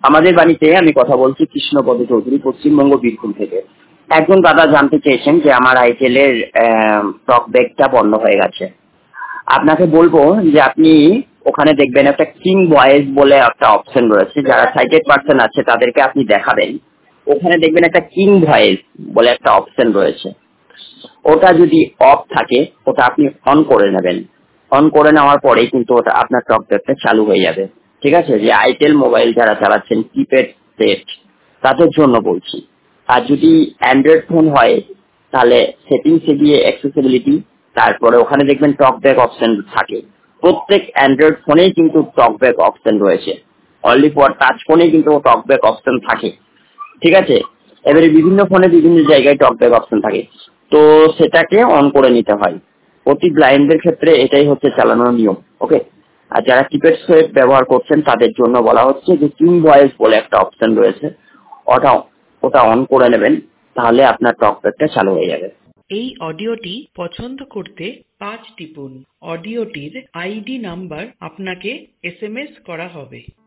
আমাদের বাড়িতে আমি কথা বলছি কৃষ্ণপদ চৌধুরী, পশ্চিমবঙ্গ, বীরভূম থেকে। একজন দাদা জানতে চেয়েছেন যে আমার আইটেল এর টকব্যাকটা বন্ধ হয়ে গেছে। আপনাকে বলবো যে আপনি ওখানে দেখবেন একটা কিং ভয়েস বলে একটা অপশন রয়েছে, যারা সাইটেড পার্সন আছে তাদেরকে আপনি দেখাবেন, ওখানে দেখবেন একটা কিং ভয়েস বলে একটা অপশন রয়েছে। ওটা যদি অফ থাকে ওটা আপনি অন করে নেবেন। অন করে নেওয়ার পরেই কিন্তু ওটা আপনার টকব্যাকটা চালু হয়ে যাবে। ঠিক আছে, যে আইটেল মোবাইল যারা চালাচ্ছেন কিপ্যাড সেট তাদের জন্য বলছি। আর যদি অ্যান্ড্রয়েড ফোন হয় তাহলে সেটিংসে গিয়ে অ্যাক্সেসিবিলিটি, তারপরে ওখানে দেখবেন টকব্যাক অপশন থাকে। প্রত্যেক অ্যান্ড্রয়েড ফোনেই কিন্তু টকব্যাক অপশন রয়েছে, অনলি ফর টাচ ফোনে কিন্তু টকব্যাক অপশন থাকে। ঠিক আছে, এবারে বিভিন্ন ফোনে বিভিন্ন জায়গায় টকব্যাক অপশন থাকে, তো সেটাকে অন করে নিতে হয়। প্রতি ব্লাইন্ডের ক্ষেত্রে এটাই হচ্ছে চালানোর নিয়ম। ওকে, আর যারা কিপ্যাড সেট ব্যবহার করছেন তাদের জন্য বলা হচ্ছে যে কিং ভয়েস বলে একটা অপশন রয়েছে, ওটা ওটা অন করে নেবেন, তাহলে আপনার টকব্যাকটা চালু হয়ে যাবে। এই অডিওটি পছন্দ করতে 5 টিপুন। অডিওটির আইডি নাম্বার আপনাকে SMS করা হবে।